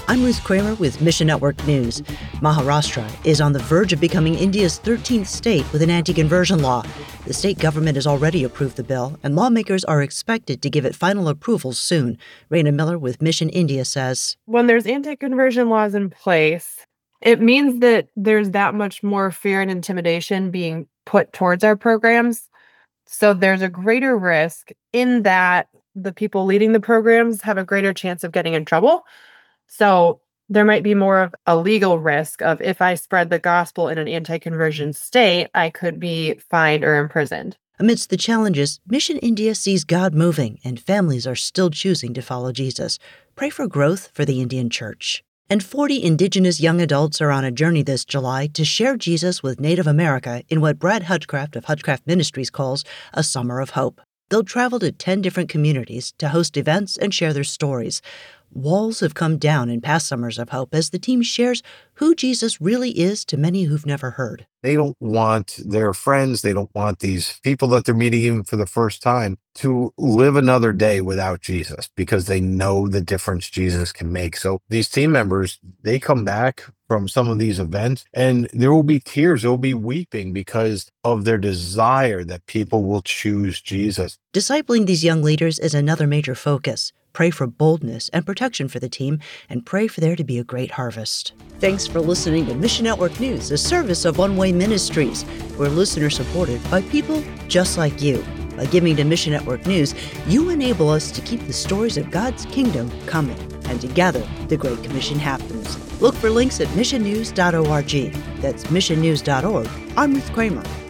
I'm Ruth Kramer with Mission Network News. Maharashtra is on the verge of becoming India's 13th state with an anti-conversion law. The state government has already approved the bill, and lawmakers are expected to give it final approval soon. Raina Miller with Mission India says, when there's anti-conversion laws in place, it means that there's that much more fear and intimidation being put towards our programs. So there's a greater risk in that the people leading the programs have a greater chance of getting in trouble. So there might be more of a legal risk of if I spread the gospel in an anti-conversion state, I could be fined or imprisoned. Amidst the challenges, Mission India sees God moving, and families are still choosing to follow Jesus. Pray for growth for the Indian church. And 40 Indigenous young adults are on a journey this July to share Jesus with Native America in what Brad Hutchcraft of Hutchcraft Ministries calls a Summer of Hope. They'll travel to 10 different communities to host events and share their stories. Walls have come down in past Summers of Hope as the team shares who Jesus really is to many who've never heard. They don't want their friends, they don't want these people that they're meeting even for the first time to live another day without Jesus because they know the difference Jesus can make. So these team members, they come back from some of these events and there will be tears, there will be weeping because of their desire that people will choose Jesus. Discipling these young leaders is another major focus. Pray for boldness and protection for the team, and pray for there to be a great harvest. Thanks for listening to Mission Network News, a service of One Way Ministries. We're listener-supported by people just like you. By giving to Mission Network News, you enable us to keep the stories of God's kingdom coming, and together, the Great Commission happens. Look for links at missionnews.org. That's missionnews.org. I'm Ruth Kramer.